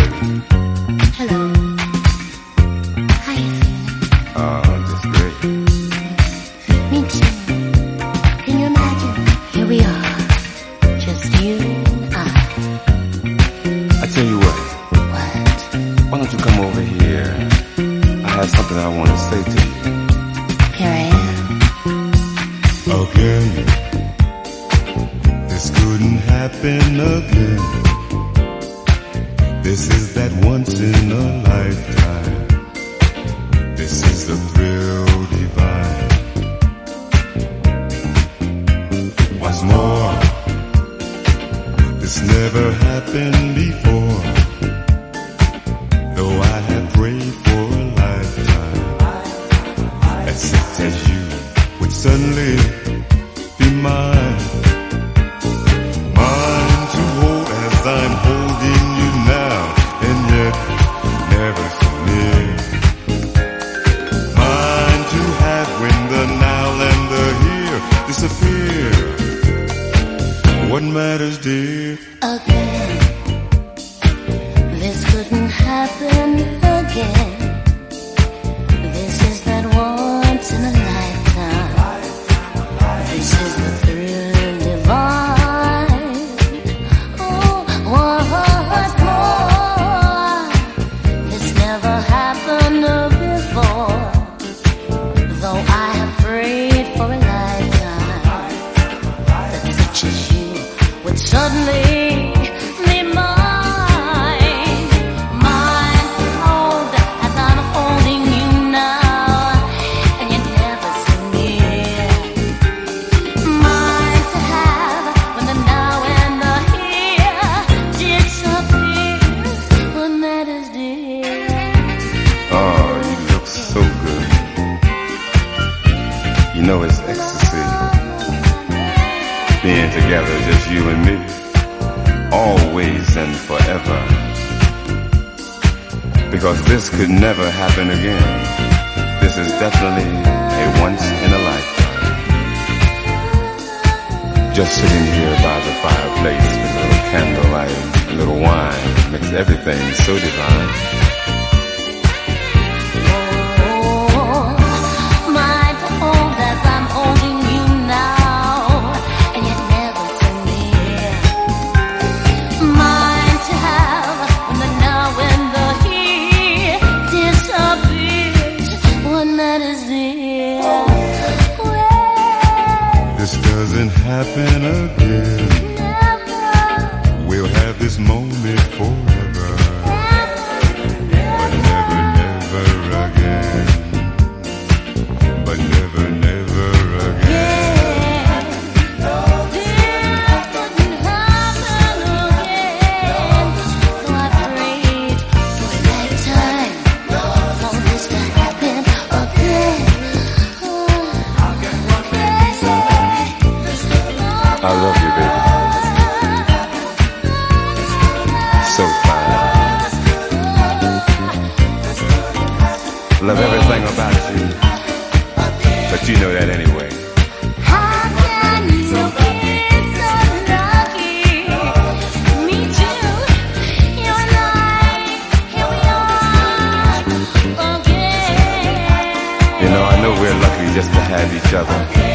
Hello. How you feeling? Just great. Me too. Can you imagine? Here we are, just you and I. I tell you what, What? why don't you come over here? I have something I want to say to you. Here I am. Again, this couldn't happen again. This is that once in a lifetime. This is the thrill divine. What's more, this never happened before. Though I have prayed for a lifetime, as it as you would suddenly be mine. Mine to hold as I'm holding you now, and yet never so near. Mine to have when the now and the here disappear. What matters, dear? Again. This couldn't happen again. This is that once in a lifetime. This is the thrill divine. Oh, what's more, this never happened before. Though I have prayed for a lifetime, that such as you would suddenly be mine. Mine to hold as I'm holding you now, and you never so near. Mine to have when the now and the here disappears. What matters, dear? Oh, you look so good. You know it's ecstasy, being together, just you and me, always and forever. Because this could never happen again. This is definitely a once in a lifetime. Just sitting here by the fireplace with a little candlelight, a little wine, makes everything so divine. Mine to hold as I'm holding you now, and yet never so near. Mine to have when the now and the here disappears. What matters, dear? This doesn't happen again. We'll have this moment forever, but never, never again. But never, never again. I love you, baby. So fine. Love everything about you, but you know that anyway. How can you be so lucky? Me too. You and I, here we are again. You know, I know we're lucky just to have each other.